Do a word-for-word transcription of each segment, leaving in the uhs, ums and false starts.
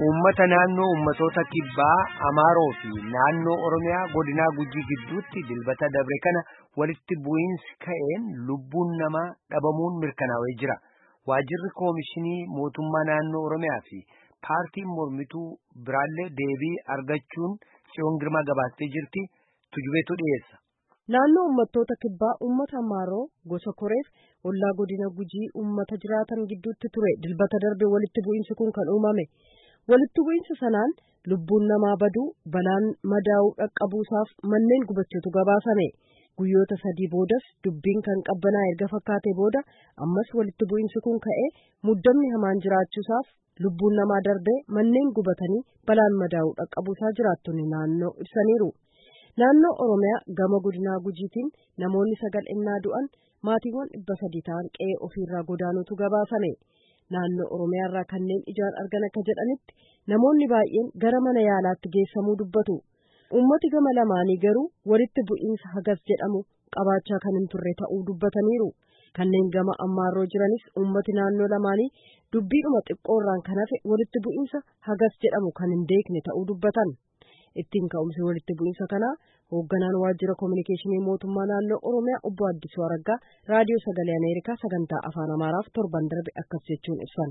Uummata naannoo uummattoota kibbaa Amaaroo fi naannoo Oromiyaa godina Gujii gidduutti dilbata dabre kana walitti bu'iinsi ka'een lubbuun namaa dhabamuun mirkanaa'ee jira. Waajjirri Koomishinii Mootummaa Naannoo Oromiyaa fi paartiin mormituu biraallee deebii argachuun Tsiyoon Girmaa gabaastee jirti. Tujubeetu dhiyeessa. Naannoo uummattoota kibbaa uummata Amaaroo gosa koreef ollaa godina Gujii uummata jiraatan gidduutti ture dilbata darbe walitti bu'iinsi kun kan uumame. Walitti bu'iinsa sanaan lubbuun namaa baduu balaan madaa'uu dhaqqabuusaaf manneen gubachuutu gabaasame. Guyyoota sadii boodas dubbiin kan qabbanaa erga fakkaatee booda ammas walitti bu'iinsi kun ka'ee muddamni hamaan jiraachuusaaf lubbuun namaa darbee manneen gubatanii balaan madaa'uu dhaqqabuusaa jiraattonni naannoo ibsaniiru. Naannoo Oromiyaa gama godinaa Gujiitiin namoonni sagal innaa du'an maatiiwwan dhibba sadii ta'an qe'ee ofiirraa godaanuutu gabaasame. Naannoo Oromiyaa irraa kanneen ijaan argan akka jedhanitti namoonni baay'een gara mana yaalaatti geessamuu dubbatu. Uummati gama lamaanii garuu walitti bu'iinsa hagas jedhamu qabaachaa kan hin turre ta'uu dubbataniiru. Kanneen gama Amaaroo jiranis uummati naannoo lamaanii dubbiidhuma xiqqoorraan kan hafe walitti bu'iinsa hagas jedhamu kan hin beekne ta'uu dubbatan. Ittiin ka'umsi walitti bu'iinsa kanaa hoogganaan waajjira koominikeeshinii mootummaa naannoo Oromiyaa obbo Addisuu Araggaa raadiyoo sagalee Ameerikaa sagantaa afaan Amaaraaf torban darbe akkas jechuun ibsan.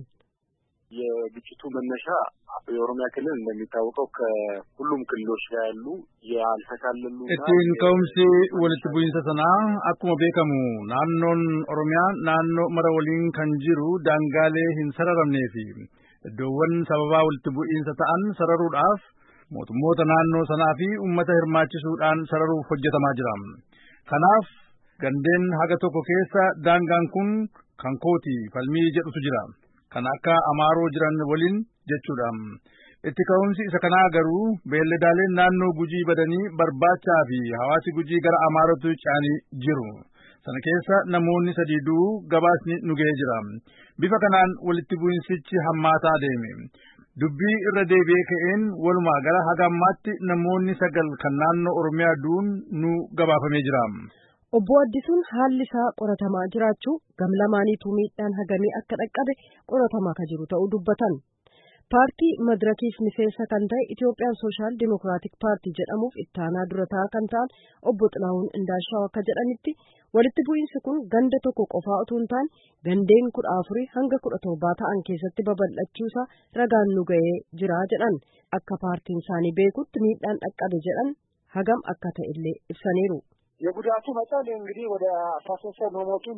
የግጭቱ መነሻ የኦሮሚያ ክልል እንደሚታወቀው ከሁሉም ክልሎች ጋር ያሉ ያልተካለሉ እቲን ከውምሲ ወልት ቡኢንሰ ሰና አኩመ ቤከሙ ናኖን ኦሮሚያ ናኖ መረወሊን ከንጂሩ ዳንጋሌ ሂንሰረረምኔፊ እዶወን ሰበባ ወልት ቡኢንሰ ta'an sararuudhaaf mootummoota naannoo sanaa fi uummata hirmaachisuudhaan sararuuf hojjetamaa jira. Kanaaf gandeen haga tokko keessa daangaan kun kan kooti falmii jedhutu jira. Kan akka Amaaroo jiran waliin jechuudha. Itti ka'umsi isa kanaa garuu beelladaaleen naannoo Gujii badanii barbaachaa fi hawaasi Gujii gara Amaarootti caanii jiru. Sana keessa namoonni sadii du'uu gabaasni nu ga'ee jira. Bifa kanaan walitti bu'insichi hammaataa deeme. Dubbii irra deebi'ee ka'een walumaa gara haga ammaatti namoonni sagal kan naannoo Oromiyaa du'uun nu gabaafamee jira. Obbo Addisuun haalli isaa qoratamaa jiraachuu gamlamaaniitu miidhaan hagamii akka dhaqqabe qoratamaa kan jiru ta'uu dubbatan. Paartii Madirakiif miseensa kan ta'e Itoophiyaan Sooshaal Dimokiraatik Paartii jedhamuuf ittaanaa dura taa'aa kan ta'an obbo Xilahuun Indaashaw akka jedhanitti walitti bu'iinsi kun ganda tokko qofaa utuu hin taane gandeen kudha afurii hanga kudha torbaa ta'an keessatti babal'achuusaa ragaan nu ga'ee jira jedhan. Akka paartiin isaanii beekutti miidhaan dhaqqabe jedhan hagam akka ta'e illee ibsaniiru. የጉዳቱ መጠን እንግዲህ ወደ አስራ ሶስት ሰው መሞቱን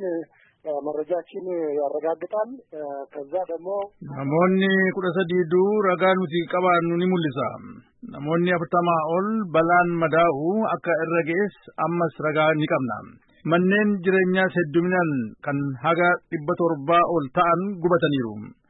መረጃችን ያረጋግጣል። ከዛ ደግሞ ናሞኒ ኩደ ሰዲዱ ረጋኑቲ ቀባኑ ኒሙልሳ ናሞኒ አፍታማ ኦል በላን መዳኡ አከ እረጌስ አመስ ረጋ ኒቀምና መነን ጅረኛ ሰዱሚናን ከን ሀጋ ዲበ ቶርባ ኦል ታን ጉበተኒሩ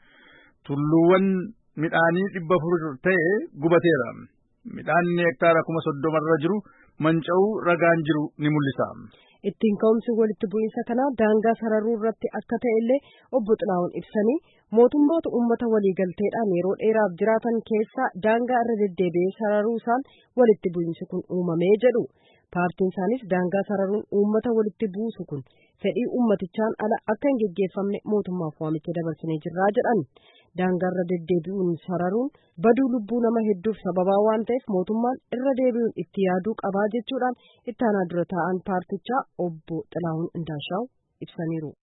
ቱሉወን ሚዳኒ ዲበ ፍሩር ተኤ ጉበቴራ ሚዳኒ ሄክታራ ኩመ ሶዶመራ ጅሩ Manca'uu ragaan jiru ni mul'isa. Ittiin ka'umsi walitti bu'iinsa kanaa daangaa sararuu irratti akka ta'e illee obbo Xilahuun ibsanii mootummoota uummata waliigalteedhaan yeroo dheeraaf jiraatan keessaa daangaa irra deddeebi'ee sararuu isaan walitti bu'iinsi kun uumamee jedhu. Paartiin isaanis daangaa sararuun uummata walitti buusu kun fedhii uummatichaan ala akka hin geggeeffamne mootummaaf waamicha dabarsinee jirraa jedhan. Daangaa irra deddeebi'uun sararuun baduu lubbuu nama hedduuf sababaa waan ta'eef mootummaan irra deebi'uun itti yaaduu qabaa jechuudhaan ittaanaa dura taa'an paartichaa obbo Xilahuun Indaashaw ibsaniiru.